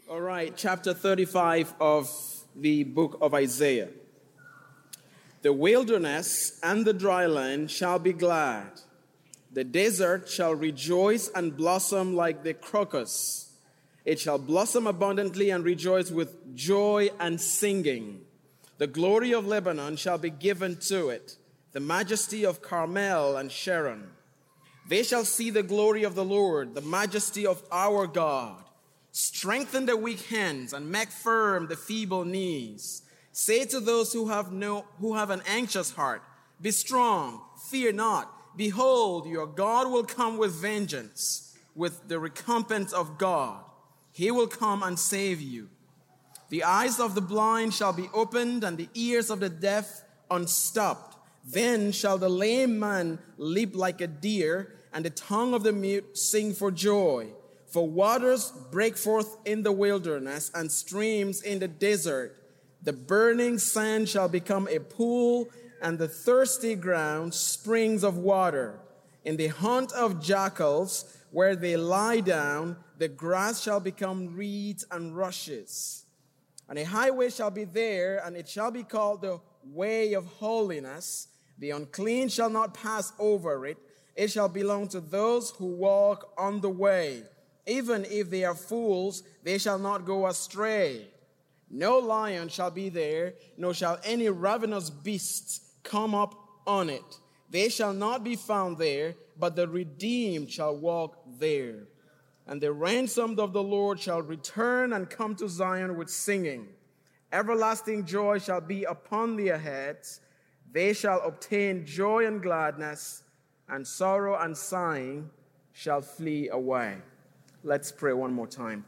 All right, chapter 35 of the book of Isaiah. The wilderness and the dry land shall be glad. The desert shall rejoice and blossom like the crocus. It shall blossom abundantly and rejoice with joy and singing. The glory of Lebanon shall be given to it, the majesty of Carmel and Sharon. They shall see the glory of the Lord, the majesty of our God. Strengthen the weak hands and make firm the feeble knees. Say to those who have an anxious heart, be strong, fear not. Behold, your God will come with vengeance, with the recompense of God. He will come and save you. The eyes of the blind shall be opened, and the ears of the deaf unstopped. Then shall the lame man leap like a deer, and the tongue of the mute sing for joy. For waters break forth in the wilderness, and streams in the desert. The burning sand shall become a pool, and the thirsty ground springs of water. In the haunt of jackals, where they lie down, the grass shall become reeds and rushes. And a highway shall be there, and it shall be called the way of holiness. The unclean shall not pass over it. It shall belong to those who walk on the way. Even if they are fools, they shall not go astray. No lion shall be there, nor shall any ravenous beast come up on it. They shall not be found there, but the redeemed shall walk there. And the ransomed of the Lord shall return and come to Zion with singing. Everlasting joy shall be upon their heads. They shall obtain joy and gladness, and sorrow and sighing shall flee away. Let's pray one more time.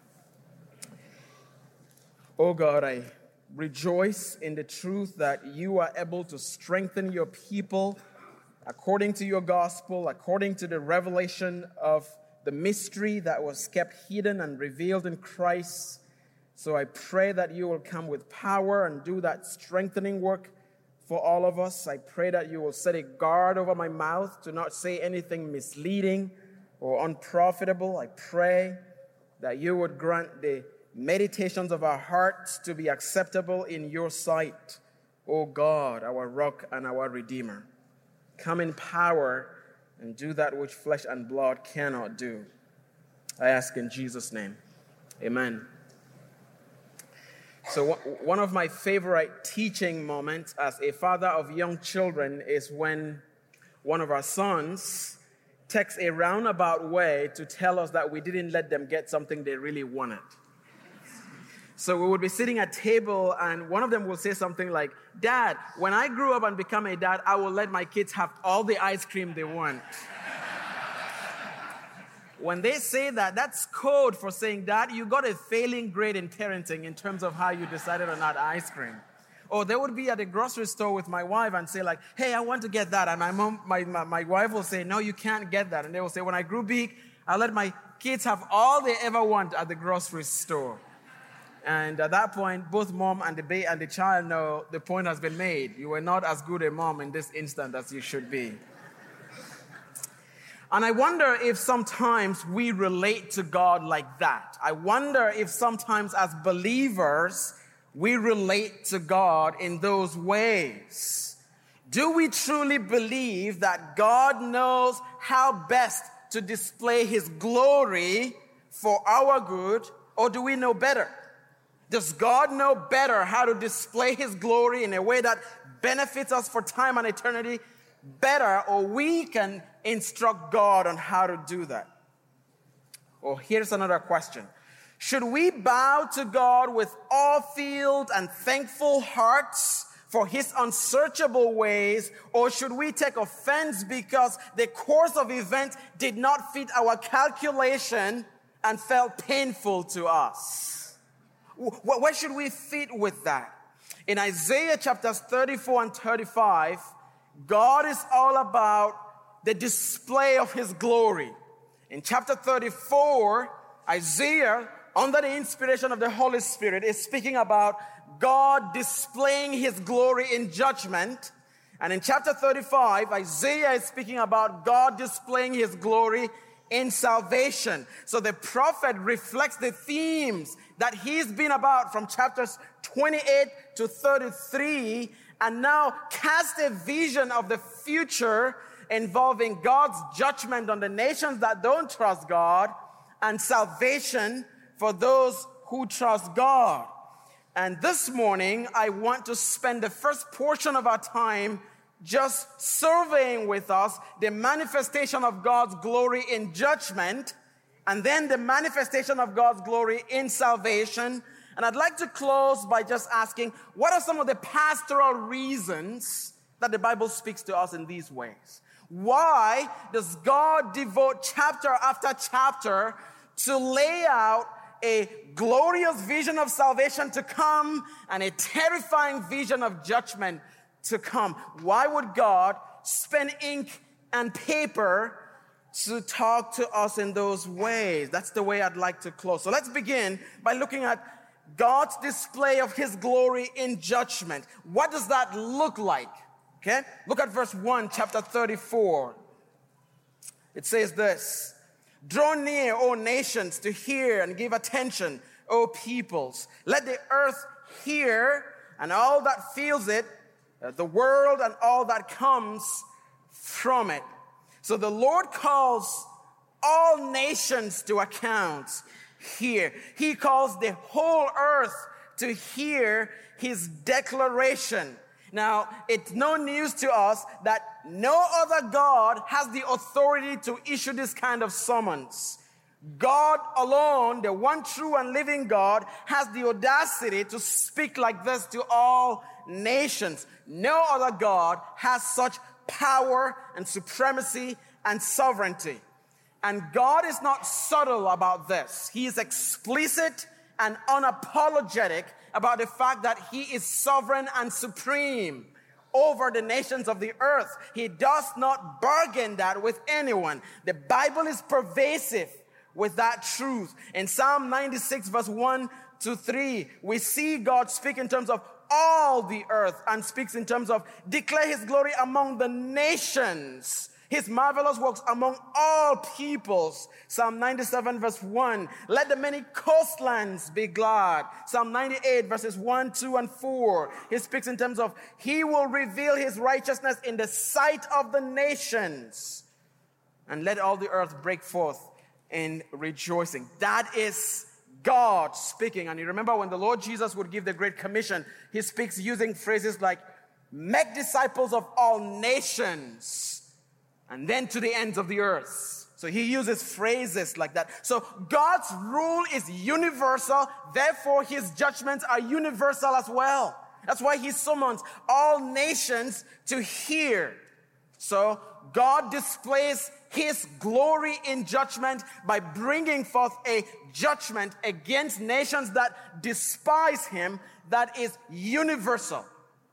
Oh God, I rejoice in the truth that you are able to strengthen your people according to your gospel, according to the revelation of the mystery that was kept hidden and revealed in Christ. So I pray that you will come with power and do that strengthening work for all of us. I pray that you will set a guard over my mouth to not say anything misleading or unprofitable. I pray that you would grant the meditations of our hearts to be acceptable in your sight, O God, our rock and our redeemer. Come in power and do that which flesh and blood cannot do. I ask in Jesus' name. Amen. So one of my favorite teaching moments as a father of young children is when one of our sons takes a roundabout way to tell us that we didn't let them get something they really wanted. So we would be sitting at table and one of them will say something like, Dad, when I grew up and become a dad, I will let my kids have all the ice cream they want. When they say that, that's code for saying, Dad, you got a failing grade in parenting in terms of how you decided on that ice cream. Or they would be at a grocery store with my wife and say like, hey, I want to get that. And my wife will say, no, you can't get that. And they will say, when I grew big, I let my kids have all they ever want at the grocery store. And at that point, both mom and the child know the point has been made. You were not as good a mom in this instant as you should be. And I wonder if sometimes we relate to God like that. I wonder if sometimes as believers, we relate to God in those ways. Do we truly believe that God knows how best to display His glory for our good, or do we know better? Does God know better how to display His glory in a way that benefits us for time and eternity better, or we can instruct God on how to do that? Or here's another question. Should we bow to God with awe-filled and thankful hearts for His unsearchable ways, or should we take offense because the course of events did not fit our calculation and felt painful to us? Where should we fit with that? In Isaiah chapters 34 and 35, God is all about the display of His glory. In chapter 34, Isaiah, under the inspiration of the Holy Spirit, is speaking about God displaying His glory in judgment. And in chapter 35, Isaiah is speaking about God displaying His glory in salvation. So the prophet reflects the themes that he's been about from chapters 28 to 33, and now casts a vision of the future involving God's judgment on the nations that don't trust God and salvation for those who trust God. And this morning, I want to spend the first portion of our time just surveying with us the manifestation of God's glory in judgment, and then the manifestation of God's glory in salvation. And I'd like to close by just asking, what are some of the pastoral reasons that the Bible speaks to us in these ways? Why does God devote chapter after chapter to lay out a glorious vision of salvation to come and a terrifying vision of judgment to come? Why would God spend ink and paper to talk to us in those ways? That's the way I'd like to close. So let's begin by looking at God's display of his glory in judgment. What does that look like? Okay, look at verse 1, chapter 34. It says this: "Draw near, O nations, to hear, and give attention, O peoples. Let the earth hear, and all that feels it, the world and all that comes from it." So the Lord calls all nations to account here. He calls the whole earth to hear his declaration. Now, it's no news to us that no other God has the authority to issue this kind of summons. God alone, the one true and living God, has the audacity to speak like this to all nations. No other God has such power and supremacy and sovereignty. And God is not subtle about this. He is explicit and unapologetic about the fact that he is sovereign and supreme over the nations of the earth. He does not bargain that with anyone. The Bible is pervasive with that truth. In Psalm 96 verse 1 to 3, we see God speak in terms of all the earth and speaks in terms of declare his glory among the nations, his marvelous works among all peoples. Psalm 97 verse 1, let the many coastlands be glad. Psalm 98 verses 1, 2, and 4. He speaks in terms of he will reveal his righteousness in the sight of the nations, and let all the earth break forth in rejoicing. That is God speaking. And you remember when the Lord Jesus would give the Great Commission, he speaks using phrases like, make disciples of all nations, and then to the ends of the earth. So he uses phrases like that. So God's rule is universal, therefore his judgments are universal as well. That's why he summons all nations to hear. So God displays his glory in judgment by bringing forth a judgment against nations that despise him that is universal.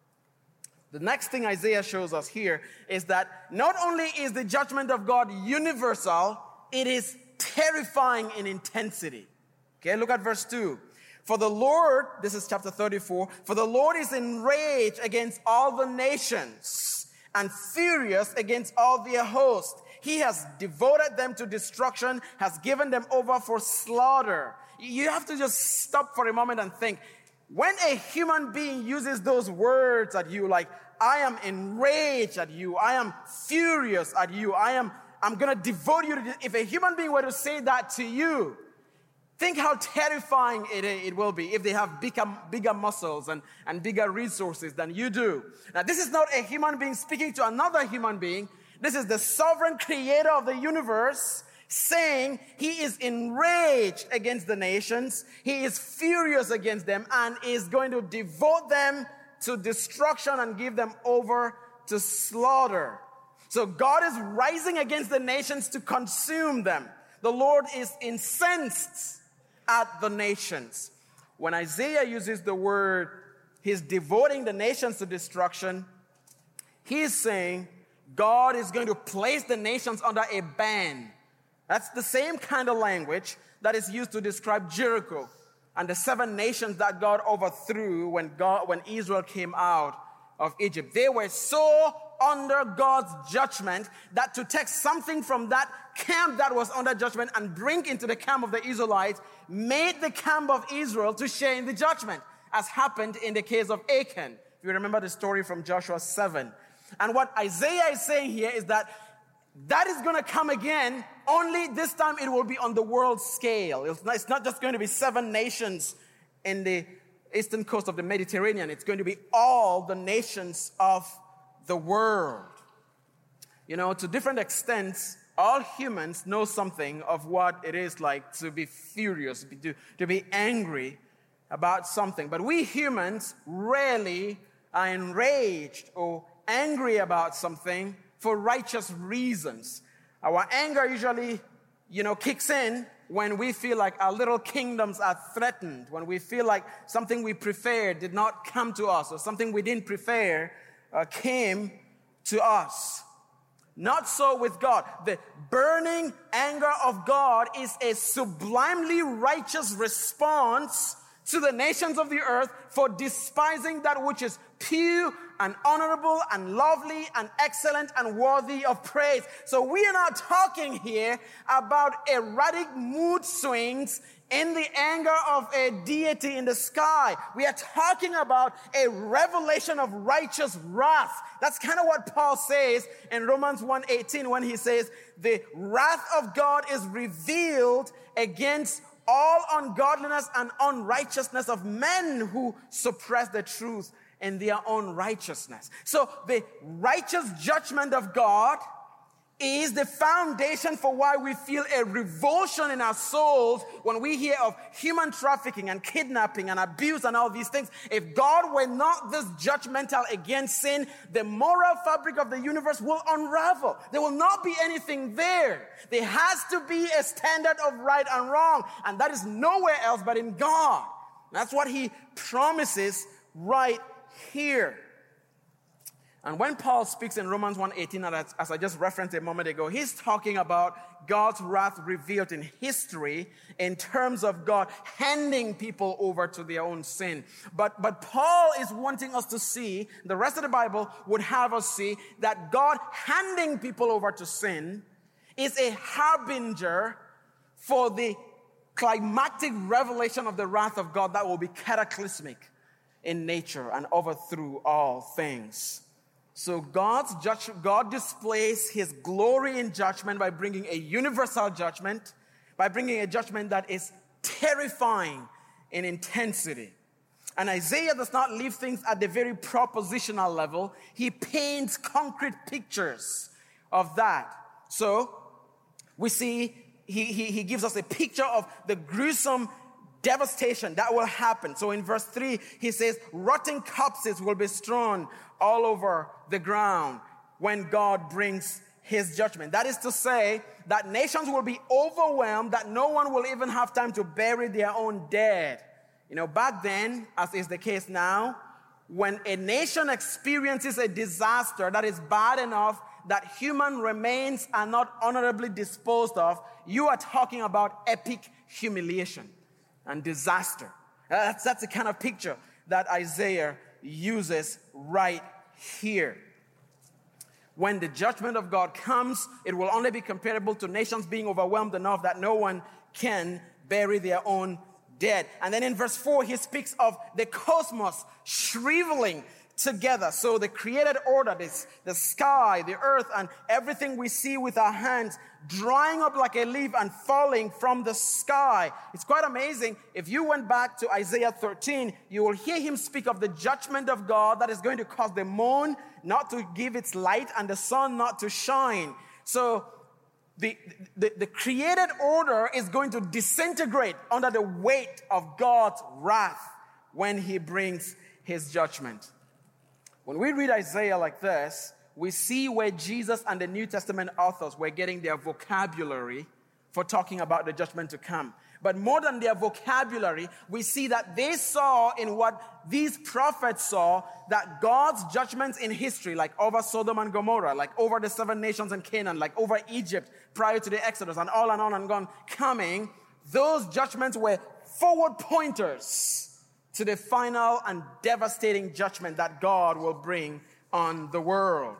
The next thing Isaiah shows us here is that not only is the judgment of God universal, it is terrifying in intensity. Okay, look at verse 2. For the Lord, this is chapter 34, for the Lord is enraged against all the nations and furious against all their host. He has devoted them to destruction, has given them over for slaughter. You have to just stop for a moment and think, when a human being uses those words at you, like, I am enraged at you, I am furious at you, I'm going to devote you to this. If a human being were to say that to you, think how terrifying it will be if they have bigger muscles and bigger resources than you do. Now, this is not a human being speaking to another human being. This is the sovereign creator of the universe saying he is enraged against the nations, he is furious against them, and is going to devote them to destruction and give them over to slaughter. So God is rising against the nations to consume them. The Lord is incensed at the nations. When Isaiah uses the word, he's devoting the nations to destruction, he's saying God is going to place the nations under a ban. That's the same kind of language that is used to describe Jericho and the 7 nations that God overthrew when Israel came out of Egypt. They were so under God's judgment, that to take something from that camp that was under judgment and bring into the camp of the Israelites made the camp of Israel to share in the judgment, as happened in the case of Achan. If you remember the story from Joshua 7. And what Isaiah is saying here is that is going to come again, only this time it will be on the world scale. It's not just going to be 7 nations in the eastern coast of the Mediterranean. It's going to be all the nations of the world. You know, to different extents, all humans know something of what it is like to be furious, to be angry about something. But we humans rarely are enraged or angry about something for righteous reasons. Our anger usually, kicks in when we feel like our little kingdoms are threatened, when we feel like something we preferred did not come to us, or something we didn't prefer came to us. Not so with God. The burning anger of God is a sublimely righteous response to the nations of the earth for despising that which is pure and honorable and lovely and excellent and worthy of praise. So we are not talking here about erratic mood swings in the anger of a deity in the sky. We are talking about a revelation of righteous wrath. That's kind of what Paul says in Romans 1:18 when he says, the wrath of God is revealed against all ungodliness and unrighteousness of men who suppress the truth in their own righteousness. So the righteous judgment of God is the foundation for why we feel a revulsion in our souls when we hear of human trafficking and kidnapping and abuse and all these things. If God were not this judgmental against sin, the moral fabric of the universe will unravel. There will not be anything there. There has to be a standard of right and wrong, and that is nowhere else but in God. That's what he promises right here. And when Paul speaks in Romans 1:18, as I just referenced a moment ago, he's talking about God's wrath revealed in history in terms of God handing people over to their own sin. But Paul is wanting us to see, the rest of the Bible would have us see, that God handing people over to sin is a harbinger for the climactic revelation of the wrath of God that will be cataclysmic in nature and overthrow all things. So God displays his glory in judgment by bringing a universal judgment, by bringing a judgment that is terrifying in intensity. And Isaiah does not leave things at the very propositional level. He paints concrete pictures of that. So we see he gives us a picture of the gruesome devastation that will happen. So in verse 3, he says, rotting corpses will be strewn all over the ground when God brings his judgment. That is to say that nations will be overwhelmed, that no one will even have time to bury their own dead. Back then, as is the case now, when a nation experiences a disaster that is bad enough that human remains are not honorably disposed of, you are talking about epic humiliation and disaster. That's the kind of picture that Isaiah uses right here. When the judgment of God comes, it will only be comparable to nations being overwhelmed enough that no one can bury their own dead. And then in verse 4, he speaks of the cosmos shriveling together. So the created order, the sky, the earth, and everything we see with our hands drying up like a leaf and falling from the sky. It's quite amazing. If you went back to Isaiah 13, you will hear him speak of the judgment of God that is going to cause the moon not to give its light and the sun not to shine. So the created order is going to disintegrate under the weight of God's wrath when he brings his judgment. When we read Isaiah like this, we see where Jesus and the New Testament authors were getting their vocabulary for talking about the judgment to come. But more than their vocabulary, we see that they saw in what these prophets saw, that God's judgments in history, like over Sodom and Gomorrah, like over the 7 nations in Canaan, like over Egypt prior to the Exodus, and on and on coming, those judgments were forward pointers to the final and devastating judgment that God will bring on the world.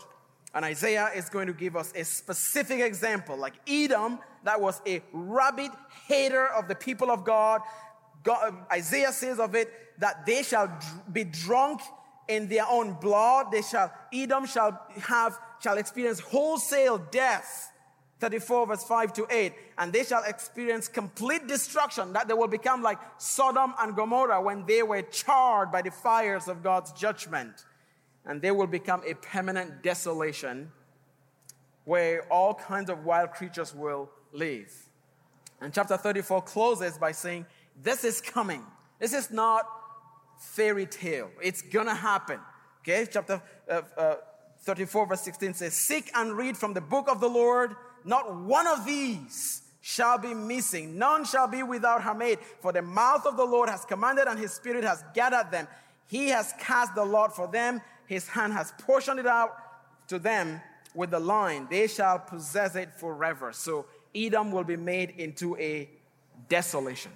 And Isaiah is going to give us a specific example. Like Edom, that was a rabid hater of the people of God. Isaiah says of it that they shall be drunk in their own blood. Edom shall experience wholesale death. 34 verse 5 to 8. And they shall experience complete destruction, that they will become like Sodom and Gomorrah when they were charred by the fires of God's judgment. And they will become a permanent desolation where all kinds of wild creatures will live. And chapter 34 closes by saying, this is coming. This is not fairy tale. It's gonna happen. Okay, chapter 34 verse 16 says, seek and read from the book of the Lord. Not one of these shall be missing. None shall be without her mate. For the mouth of the Lord has commanded, and his spirit has gathered them. He has cast the lot for them. His hand has portioned it out to them with the line. They shall possess it forever. So Edom will be made into a desolation.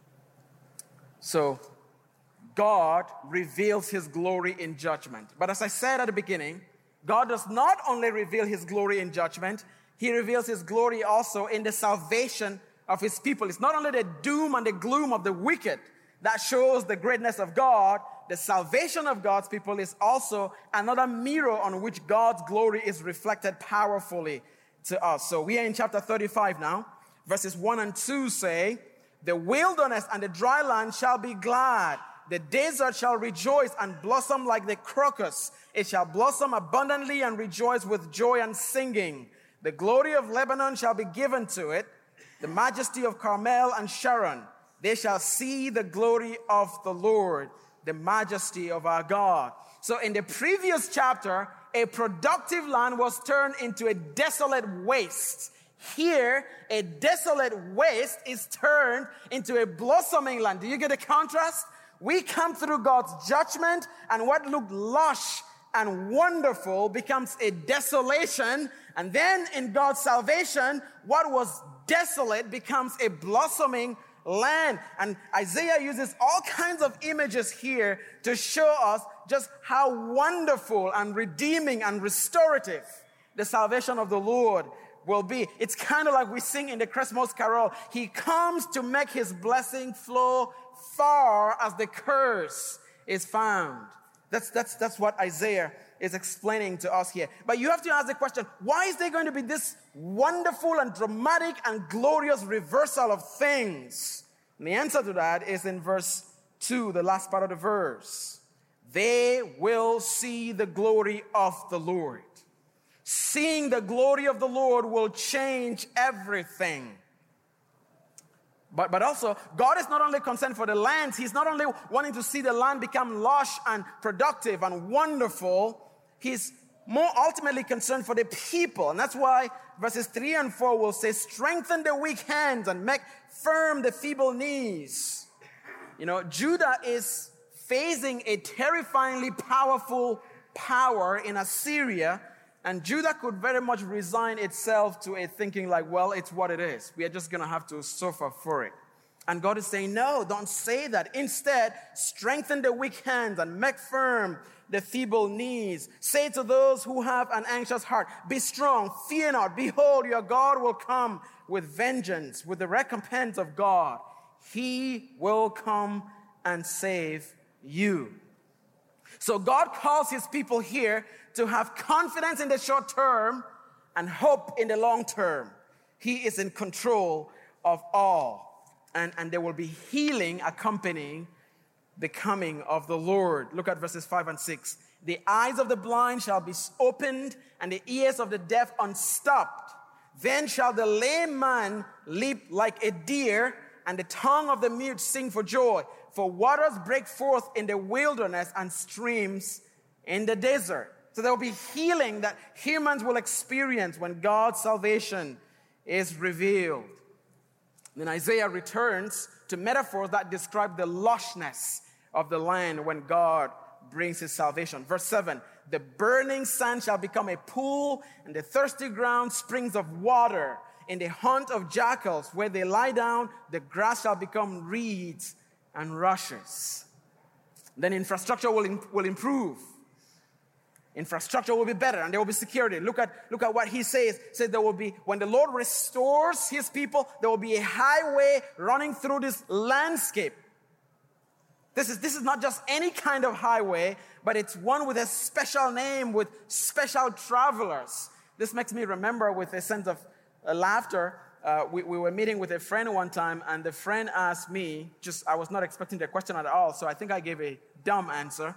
So God reveals his glory in judgment. But as I said at the beginning, God does not only reveal his glory in judgment, he reveals his glory also in the salvation of his people. It's not only the doom and the gloom of the wicked that shows the greatness of God. The salvation of God's people is also another mirror on which God's glory is reflected powerfully to us. So we are in chapter 35 now. Verses 1 and 2 say, the wilderness and the dry land shall be glad. The desert shall rejoice and blossom like the crocus. It shall blossom abundantly and rejoice with joy and singing. The glory of Lebanon shall be given to it, the majesty of Carmel and Sharon. They shall see the glory of the Lord, the majesty of our God. So in the previous chapter, a productive land was turned into a desolate waste. Here, a desolate waste is turned into a blossoming land. Do you get the contrast? We come through God's judgment, and what looked lush and wonderful becomes a desolation. And then in God's salvation, what was desolate becomes a blossoming land. And Isaiah uses all kinds of images here to show us just how wonderful and redeeming and restorative the salvation of the Lord will be. It's kind of like we sing in the Christmas carol, he comes to make his blessing flow far as the curse is found. That's what Isaiah is explaining to us here. But you have to ask the question, why is there going to be this wonderful and dramatic and glorious reversal of things? And the answer to that is in verse 2, the last part of the verse. They will see the glory of the Lord. Seeing the glory of the Lord will change everything. But also, God is not only concerned for the lands. He's not only wanting to see the land become lush and productive and wonderful. He's more ultimately concerned for the people. And that's why verses 3 and 4 will say, strengthen the weak hands and make firm the feeble knees. You know, Judah is facing a terrifyingly powerful power in Assyria. And Judah could very much resign itself to a thinking like, well, it's what it is. We are just going to have to suffer for it. And God is saying, no, don't say that. Instead, strengthen the weak hands and make firm the feeble knees. Say to those who have an anxious heart, be strong, fear not. Behold, your God will come with vengeance, with the recompense of God. He will come and save you. So God calls his people here to have confidence in the short term and hope in the long term. He is in control of all. And there will be healing accompanying the coming of the Lord. Look at verses 5 and 6. The eyes of the blind shall be opened, and the ears of the deaf unstopped. Then shall the lame man leap like a deer, and the tongue of the mute sing for joy. For waters break forth in the wilderness and streams in the desert. So there will be healing that humans will experience when God's salvation is revealed. Then Isaiah returns to metaphors that describe the lushness of the land when God brings his salvation. Verse 7, the burning sand shall become a pool, and the thirsty ground springs of water. In the haunt of jackals, where they lie down, the grass shall become reeds and rushes. Then infrastructure will improve. Infrastructure will be better and there will be security. Look at what he says. He said there will be, when the Lord restores his people, there will be a highway running through this landscape. This is not just any kind of highway, but it's one with a special name, with special travelers. This makes me remember with a sense of laughter. We were meeting with a friend one time, and the friend asked me, I was not expecting the question at all, so I think I gave a dumb answer.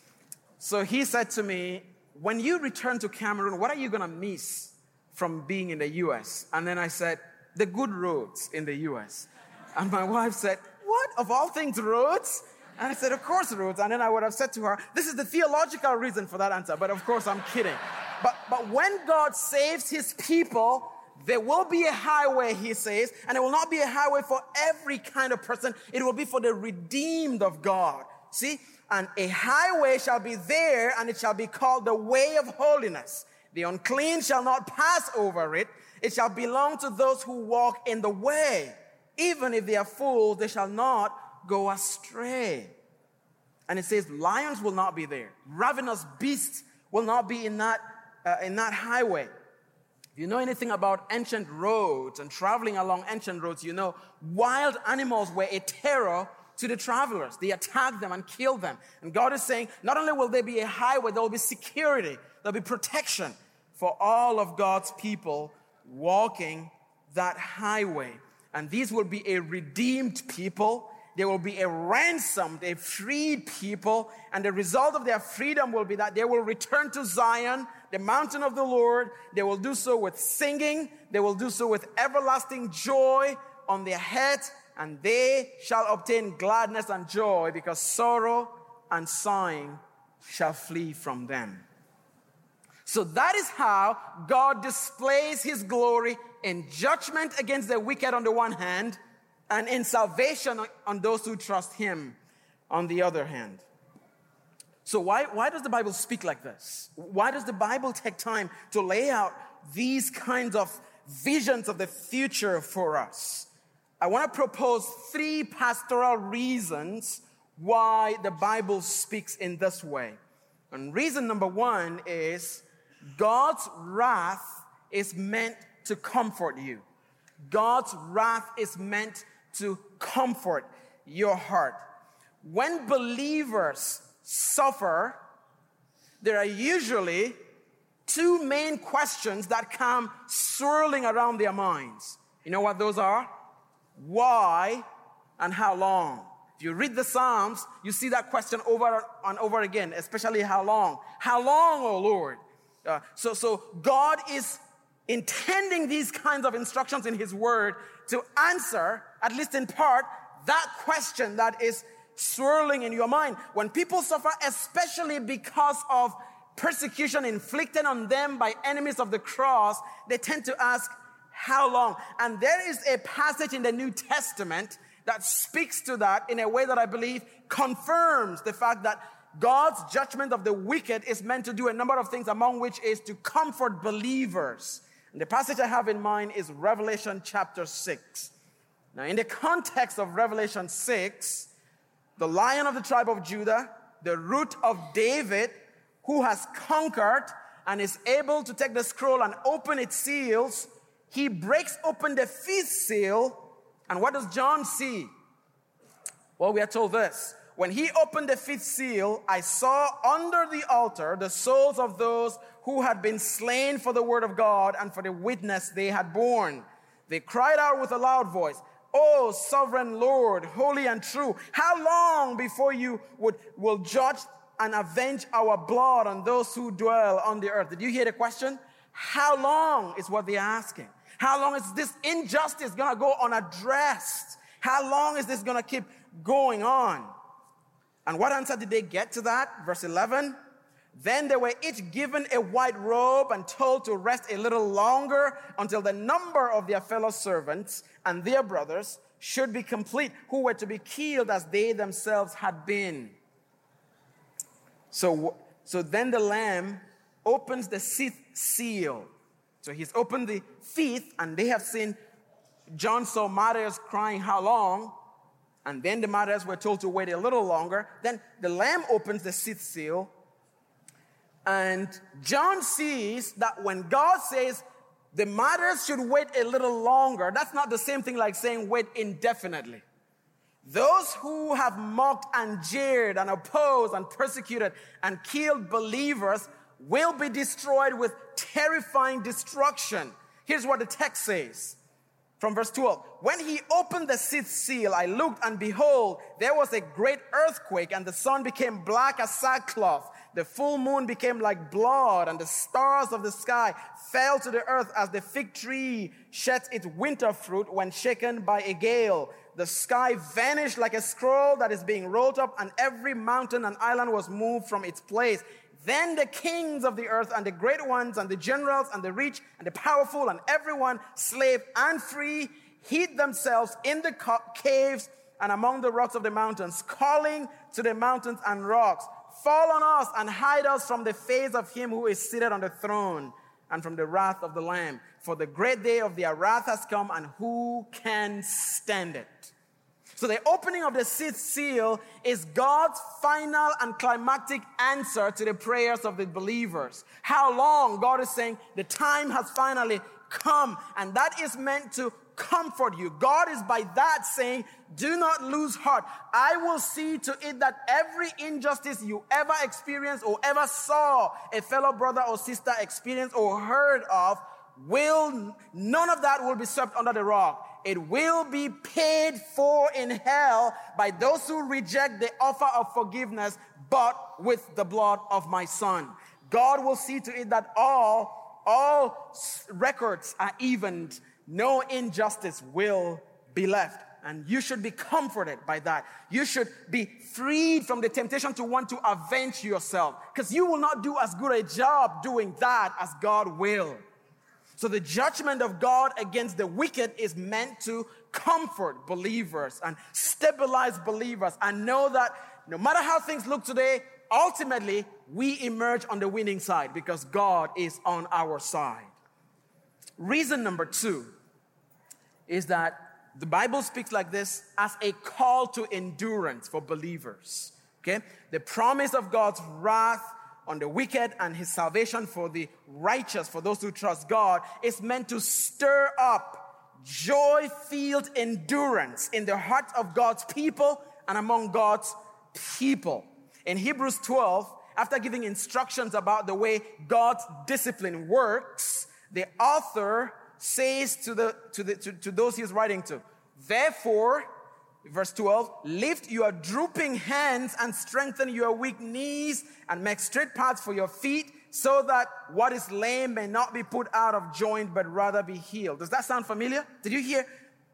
So he said to me, when you return to Cameroon, what are you going to miss from being in the U.S.? And then I said, the good roads in the U.S. And my wife said, what? Of all things, roads? And I said, of course, roads. And then I would have said to her, this is the theological reason for that answer. But of course, I'm kidding. But when God saves his people, there will be a highway, he says, and it will not be a highway for every kind of person. It will be for the redeemed of God. See? And a highway shall be there, and it shall be called the way of holiness. The unclean shall not pass over it. It shall belong to those who walk in the way. Even if they are fools, they shall not go astray. And it says lions will not be there. Ravenous beasts will not be in that highway. If you know anything about ancient roads and traveling along ancient roads, you know wild animals were a terror to the travelers. They attacked them and killed them. And God is saying, not only will there be a highway, there will be security, there will be protection for all of God's people walking that highway. And these will be a redeemed people. There will be a ransomed, a freed people. And the result of their freedom will be that they will return to Zion, the mountain of the Lord. They will do so with singing. They will do so with everlasting joy on their heads. And they shall obtain gladness and joy, because sorrow and sighing shall flee from them. So that is how God displays his glory in judgment against the wicked on the one hand, and in salvation on those who trust him on the other hand. So why does the Bible speak like this? Why does the Bible take time to lay out these kinds of visions of the future for us? I want to propose 3 pastoral reasons why the Bible speaks in this way. And reason number 1 is God's wrath is meant to comfort you. God's wrath is meant to comfort your heart. When believers suffer, there are usually 2 main questions that come swirling around their minds. You know what those are? Why and how long? If you read the Psalms, you see that question over and over again, especially how long? How long, O Lord? So God is intending these kinds of instructions in his word to answer, at least in part, that question that is swirling in your mind. When people suffer, especially because of persecution inflicted on them by enemies of the cross, they tend to ask, how long? And there is a passage in the New Testament that speaks to that in a way that I believe confirms the fact that God's judgment of the wicked is meant to do a number of things, among which is to comfort believers. And the passage I have in mind is Revelation chapter 6. Now, in the context of Revelation 6, the Lion of the tribe of Judah, the root of David, who has conquered and is able to take the scroll and open its seals, he breaks open the 5th seal, and what does John see? Well, we are told this. When he opened the 5th seal, I saw under the altar the souls of those who had been slain for the word of God and for the witness they had borne. They cried out with a loud voice, "O sovereign Lord, holy and true, how long before you will judge and avenge our blood on those who dwell on the earth?" Did you hear the question? How long is what they're asking? How long is this injustice going to go unaddressed? How long is this going to keep going on? And what answer did they get to that? Verse 11, then they were each given a white robe and told to rest a little longer until the number of their fellow servants and their brothers should be complete, who were to be killed as they themselves had been. So then the Lamb opens the 6th seal. So he's opened the 5th, and they have seen, John saw martyrs crying, how long? And then the martyrs were told to wait a little longer. Then the Lamb opens the 6th seal. And John sees that when God says the matters should wait a little longer, that's not the same thing like saying wait indefinitely. Those who have mocked and jeered and opposed and persecuted and killed believers will be destroyed with terrifying destruction. Here's what the text says from verse 12. When he opened the sixth seal, I looked, and behold, there was a great earthquake, and the sun became black as sackcloth. The full moon became like blood, and the stars of the sky fell to the earth as the fig tree sheds its winter fruit when shaken by a gale. The sky vanished like a scroll that is being rolled up, and every mountain and island was moved from its place. Then the kings of the earth and the great ones and the generals and the rich and the powerful and everyone, slave and free, hid themselves in the caves and among the rocks of the mountains, calling to the mountains and rocks, fall on us and hide us from the face of him who is seated on the throne and from the wrath of the Lamb. For the great day of their wrath has come, and who can stand it? So the opening of the sixth seal is God's final and climactic answer to the prayers of the believers. How long? God is saying the time has finally come, and that is meant to comfort you. God is by that saying, do not lose heart. I will see to it that every injustice you ever experienced or ever saw a fellow brother or sister experience or heard of, none of that will be swept under the rug. It will be paid for in hell by those who reject the offer of forgiveness, but with the blood of my Son. God will see to it that all records are evened. No injustice will be left. And you should be comforted by that. You should be freed from the temptation to want to avenge yourself, because you will not do as good a job doing that as God will. So the judgment of God against the wicked is meant to comfort believers and stabilize believers and know that no matter how things look today, ultimately we emerge on the winning side because God is on our side. Reason number 2 is that the Bible speaks like this as a call to endurance for believers. Okay? The promise of God's wrath on the wicked and his salvation for the righteous, for those who trust God, is meant to stir up joy-filled endurance in the hearts of God's people and among God's people. In Hebrews 12, after giving instructions about the way God's discipline works, the author says to those he's writing to, therefore, verse 12, lift your drooping hands and strengthen your weak knees and make straight paths for your feet so that what is lame may not be put out of joint but rather be healed. Does that sound familiar? Did you hear?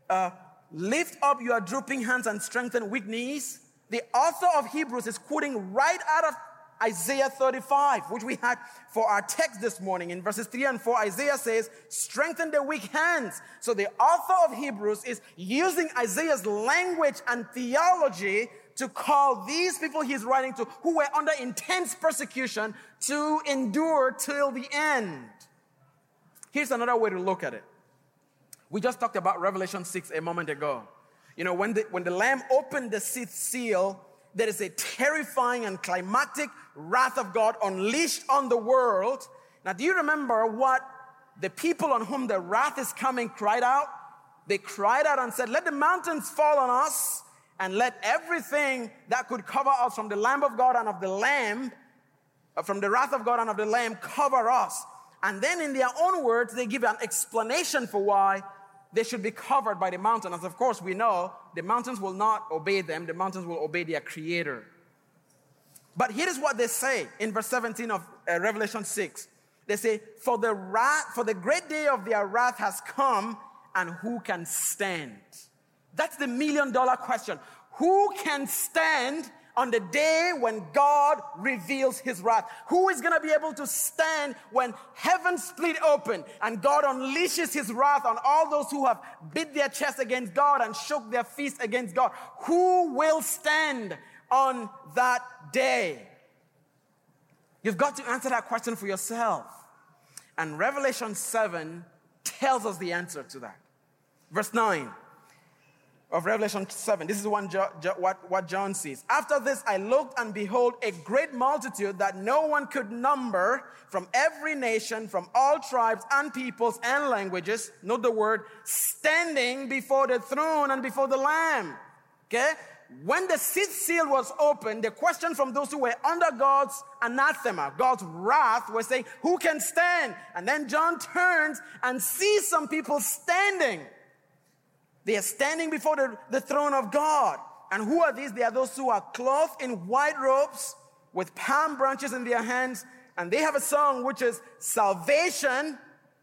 Lift up your drooping hands and strengthen weak knees. The author of Hebrews is quoting right out of Isaiah 35, which we had for our text this morning. In verses 3 and 4, Isaiah says, strengthen the weak hands. So the author of Hebrews is using Isaiah's language and theology to call these people he's writing to, who were under intense persecution, to endure till the end. Here's another way to look at it. We just talked about Revelation 6 a moment ago. You know, when the Lamb opened the sixth seal, there is a terrifying and climactic wrath of God unleashed on the world. Now, do you remember what the people on whom the wrath is coming cried out? They cried out and said, let the mountains fall on us and let everything that could cover us from the Lamb of God and of the Lamb, from the wrath of God and of the Lamb, cover us. And then in their own words, they give an explanation for why they should be covered by the mountain. As of course we know, the mountains will not obey them. The mountains will obey their creator. But here is what they say in verse 17 of Revelation 6. They say, for the great day of their wrath has come, and who can stand? That's the $1 million question. Who can stand on the day when God reveals his wrath? Who is going to be able to stand when heaven split open and God unleashes his wrath on all those who have beat their chest against God and shook their fists against God? Who will stand on that day? You've got to answer that question for yourself. And Revelation 7 tells us the answer to that. Verse 9. of Revelation 7. This is what John sees. After this, I looked, and behold, a great multitude that no one could number, from every nation, from all tribes and peoples and languages, note the word, standing before the throne and before the Lamb. Okay? When the sixth seal was opened, the question from those who were under God's anathema, God's wrath, was saying, who can stand? And then John turns and sees some people standing. They are standing before the throne of God. And who are these? They are those who are clothed in white robes with palm branches in their hands. And they have a song which is, salvation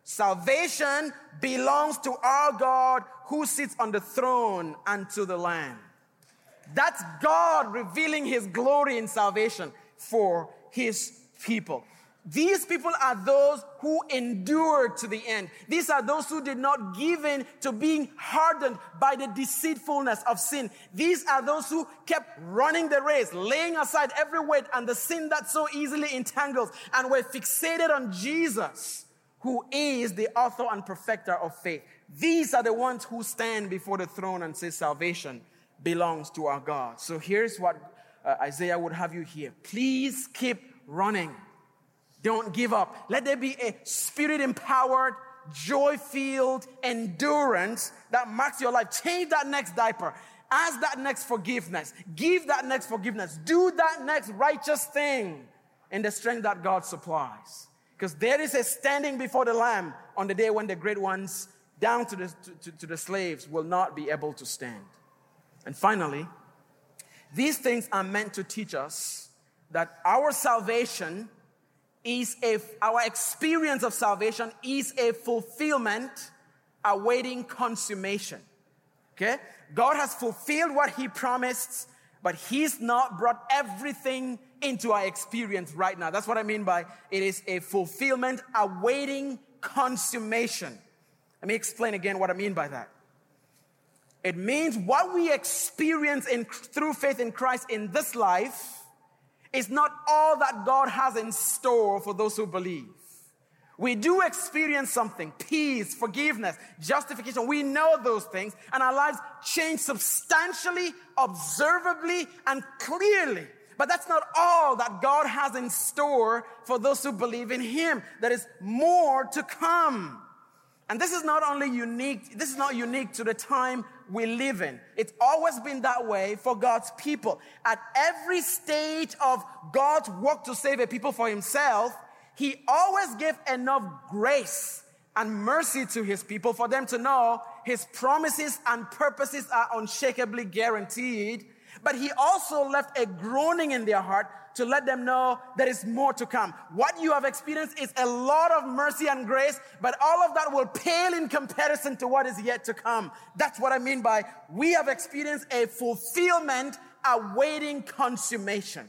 belongs to our God who sits on the throne and to the Lamb. That's God revealing his glory in salvation for his people. These people are those who endured to the end. These are those who did not give in to being hardened by the deceitfulness of sin. These are those who kept running the race, laying aside every weight and the sin that so easily entangles, and were fixated on Jesus, who is the author and perfecter of faith. These are the ones who stand before the throne and say salvation belongs to our God. So here's what Isaiah would have you hear. Please keep running. Don't give up. Let there be a spirit-empowered, joy-filled endurance that marks your life. Change that next diaper. Ask that next forgiveness. Give that next forgiveness. Do that next righteous thing in the strength that God supplies. Because there is a standing before the Lamb on the day when the great ones, down to the slaves, will not be able to stand. And finally, these things are meant to teach us that our salvation our experience of salvation is a fulfillment awaiting consummation. Okay? God has fulfilled what he promised, but he's not brought everything into our experience right now. That's what I mean by it is a fulfillment awaiting consummation. Let me explain again what I mean by that. It means what we experience through faith in Christ in this life is not all that God has in store for those who believe. We do experience something, peace, forgiveness, justification. We know those things, and our lives change substantially, observably, and clearly. But that's not all that God has in store for those who believe in him. There is more to come. And this is not unique to the time we live in. It's always been that way for God's people. At every stage of God's work to save a people for himself, he always gave enough grace and mercy to his people for them to know his promises and purposes are unshakably guaranteed. But he also left a groaning in their heart to let them know there is more to come. What you have experienced is a lot of mercy and grace, but all of that will pale in comparison to what is yet to come. That's what I mean by we have experienced a fulfillment awaiting consummation.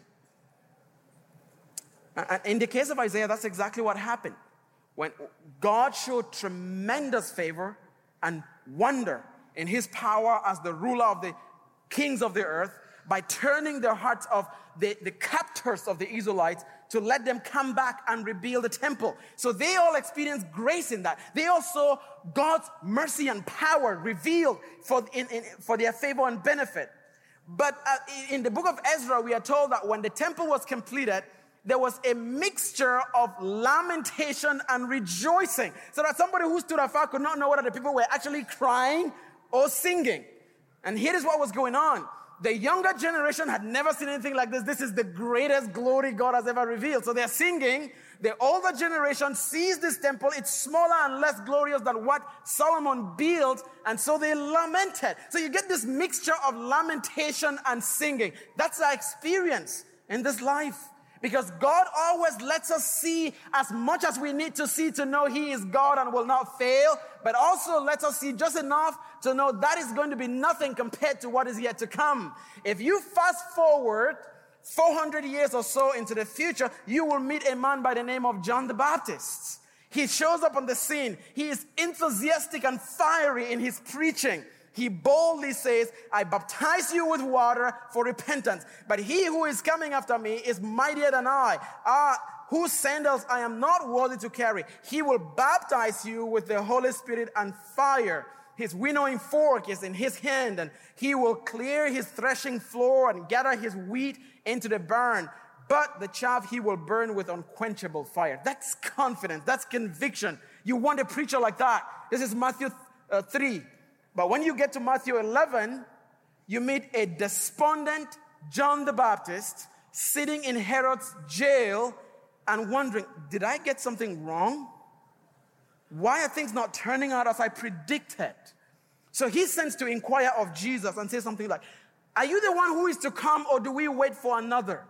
In the case of Isaiah, that's exactly what happened. When God showed tremendous favor and wonder in his power as the ruler of the kings of the earth, by turning the hearts of the captors of the Israelites to let them come back and rebuild the temple. So they all experienced grace in that. They all saw God's mercy and power revealed for their favor and benefit. But in the book of Ezra, we are told that when the temple was completed, there was a mixture of lamentation and rejoicing. So that somebody who stood afar could not know whether the people were actually crying or singing. And here is what was going on. The younger generation had never seen anything like this. This is the greatest glory God has ever revealed. So they're singing. The older generation sees this temple. It's smaller and less glorious than what Solomon built. And so they lamented. So you get this mixture of lamentation and singing. That's our experience in this life. Because God always lets us see as much as we need to see to know he is God and will not fail, but also lets us see just enough to know that is going to be nothing compared to what is yet to come. If you fast forward 400 years or so into the future, you will meet a man by the name of John the Baptist. He shows up on the scene. He is enthusiastic and fiery in his preaching. He boldly says, I baptize you with water for repentance, but he who is coming after me is mightier than I, whose sandals I am not worthy to carry. He will baptize you with the Holy Spirit and fire. his winnowing fork is in his hand, and he will clear his threshing floor and gather his wheat into the barn. But the chaff he will burn with unquenchable fire. That's confidence. That's conviction. You want a preacher like that. This is Matthew 3. But when you get to Matthew 11, you meet a despondent John the Baptist sitting in Herod's jail and wondering, did I get something wrong? Why are things not turning out as I predicted? So he sends to inquire of Jesus and says something like, are you the one who is to come, or do we wait for another?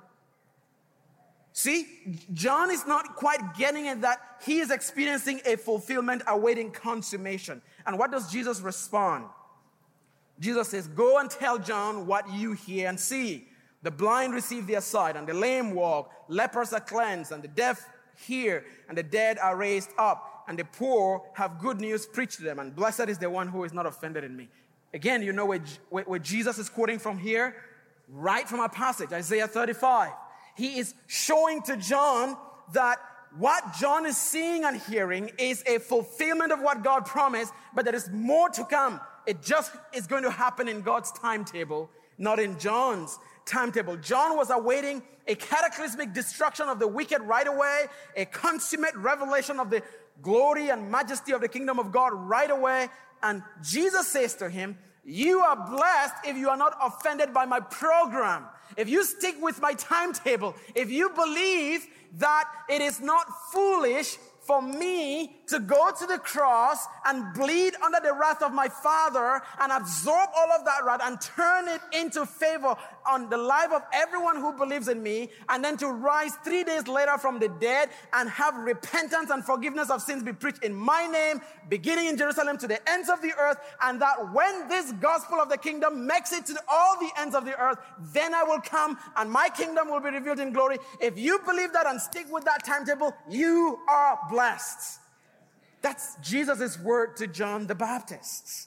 See, John is not quite getting it that he is experiencing a fulfillment awaiting consummation. And what does Jesus respond? Jesus says, go and tell John what you hear and see. The blind receive their sight, and the lame walk, lepers are cleansed, and the deaf hear, and the dead are raised up, and the poor have good news preached to them, and blessed is the one who is not offended in me. Again, you know where Jesus is quoting from here? Right from our passage, Isaiah 35. He is showing to John that what John is seeing and hearing is a fulfillment of what God promised, but there is more to come. It just is going to happen in God's timetable, not in John's timetable. John was awaiting a cataclysmic destruction of the wicked right away, a consummate revelation of the glory and majesty of the kingdom of God right away. And Jesus says to him, you are blessed if you are not offended by my program. If you stick with my timetable, if you believe that it is not foolish for me to go to the cross and bleed under the wrath of my Father and absorb all of that wrath and turn it into favor on the life of everyone who believes in me, and then to rise 3 days later from the dead and have repentance and forgiveness of sins be preached in my name, beginning in Jerusalem to the ends of the earth, and that when this gospel of the kingdom makes it to all the ends of the earth, then I will come and my kingdom will be revealed in glory. If you believe that and stick with that timetable, you are blessed. That's Jesus' word to John the Baptist.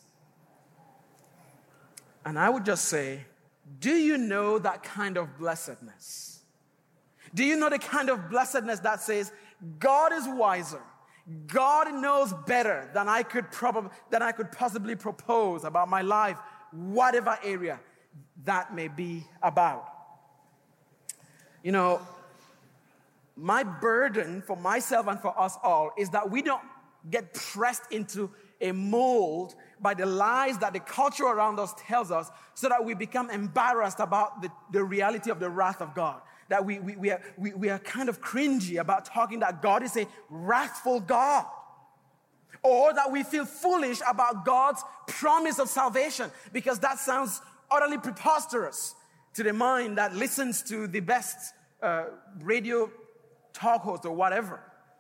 And I would just say, do you know that kind of blessedness? Do you know the kind of blessedness that says, God is wiser, God knows better than I could possibly propose about my life, whatever area that may be about? You know, my burden for myself and for us all is that we don't get pressed into a mold by the lies that the culture around us tells us, so that we become embarrassed about the reality of the wrath of God. That we are kind of cringy about talking that God is a wrathful God. Or that we feel foolish about God's promise of salvation, because that sounds utterly preposterous to the mind that listens to the best radio talk host or whatever.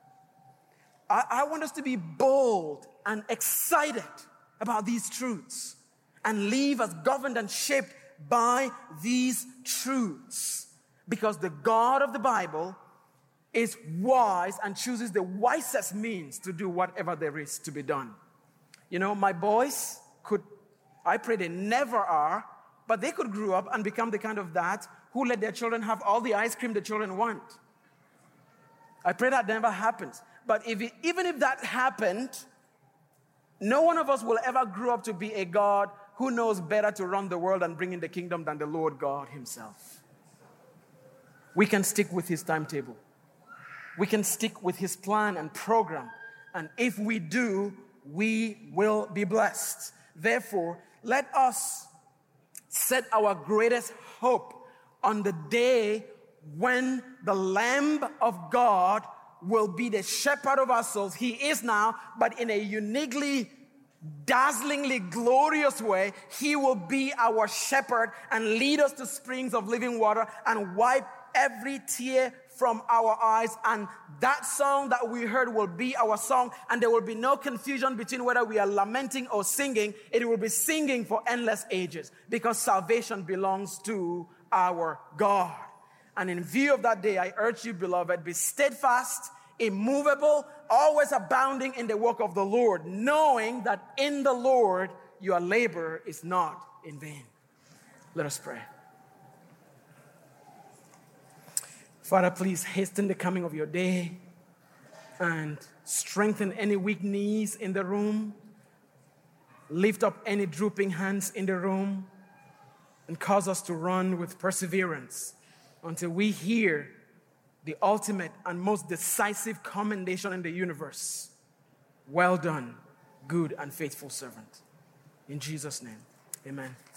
I want us to be bold and excited about these truths and live as governed and shaped by these truths, because the God of the Bible is wise and chooses the wisest means to do whatever there is to be done. You know, my boys I pray they never are, but they could grow up and become the kind of dads who let their children have all the ice cream the children want. I pray that never happens. But even if that happened, no one of us will ever grow up to be a God who knows better to run the world and bring in the kingdom than the Lord God himself. We can stick with his timetable. We can stick with his plan and program. And if we do, we will be blessed. Therefore, let us set our greatest hope on the day when the Lamb of God will be the shepherd of our souls. He is now, but in a uniquely, dazzlingly glorious way, he will be our shepherd and lead us to springs of living water and wipe every tear from our eyes. And that song that we heard will be our song, and there will be no confusion between whether we are lamenting or singing. It will be singing for endless ages, because salvation belongs to our God. And in view of that day, I urge you, beloved, be steadfast, immovable, always abounding in the work of the Lord, knowing that in the Lord your labor is not in vain. Let us pray. Father, please hasten the coming of your day and strengthen any weak knees in the room. lift up any drooping hands in the room, and cause us to run with perseverance until we hear the ultimate and most decisive commendation in the universe. Well done, good and faithful servant. In Jesus' name, amen.